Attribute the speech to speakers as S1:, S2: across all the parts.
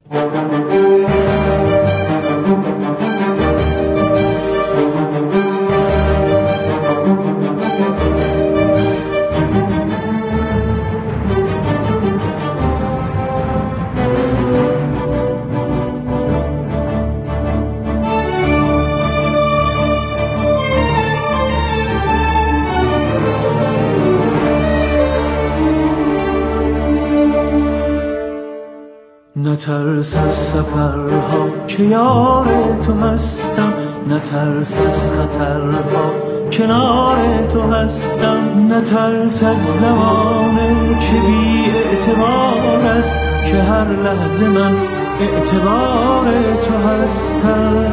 S1: نترس از سفرها که یار تو هستم، نترس از خطرها کنار تو هستم، نترس از زمانه که بی اعتبار است که هر لحظه من اعتبار تو هستم.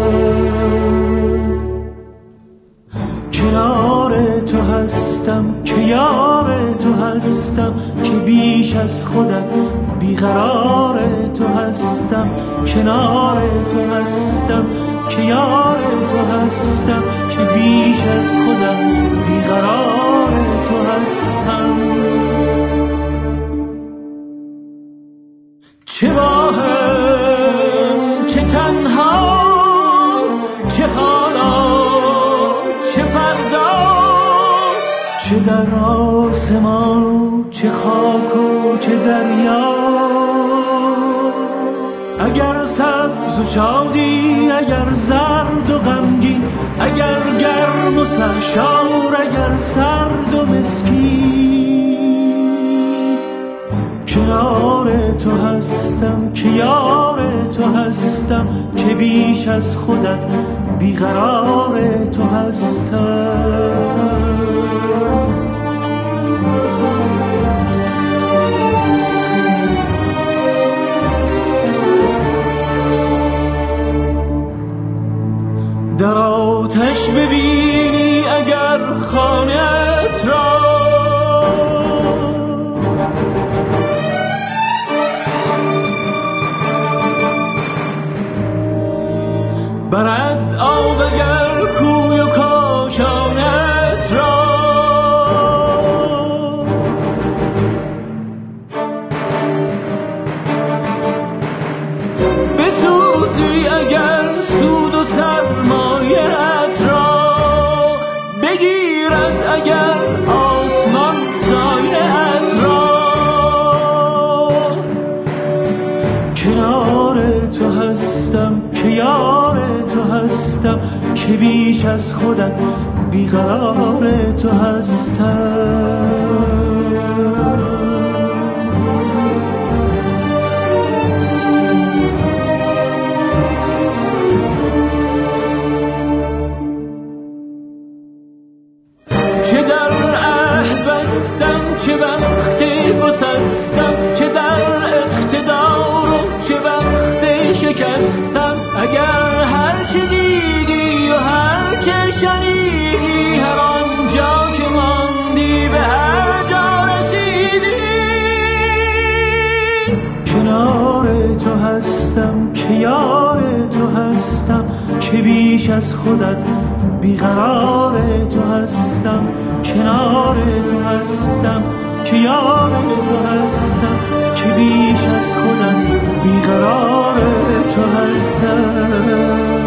S1: کنار تو هستم که یار تو هستم، که بیش از خودت بیقرار تو هستم. کنار تو هستم که یار تو هستم، که بیش از خودت بیقرار تو هستم. چه با هم چه تنها، چه حالا چه فردا، چه در آسمان و چه خاک و چه دریا. اگر سبز و شادی، اگر زرد و غمگین، اگر گرم و سرشار، اگر سرد و مسکین، کنار تو هستم که یار تو هستم، که بیش از خودت بیقرار تو هستم. در آتش ببینی اگر خانه‌ات را، برد آب اگر کوی و کاشانت را. بسوزی اگر سود و سرمایه‌ات را، بگیرد اگر آسمان سایه‌ات را. کنار تو هستم که یار تو هستم، که بیش از خودت بیقرار تو هستم. چه در عهد بستم، چه وقت گسستم، چه در اقتدار و چه وقت شکستم. اگر هرچه دیدی و هرچه شنیدی، هر آنجا که ماندی به هر جا رسیدی. کنار تو هستم که یار تو هستم، که بیش از خودت بیقرار تو هستم. کنار تو هستم که یار تو هستم، که بیش از خودت بیقرار تو هستم.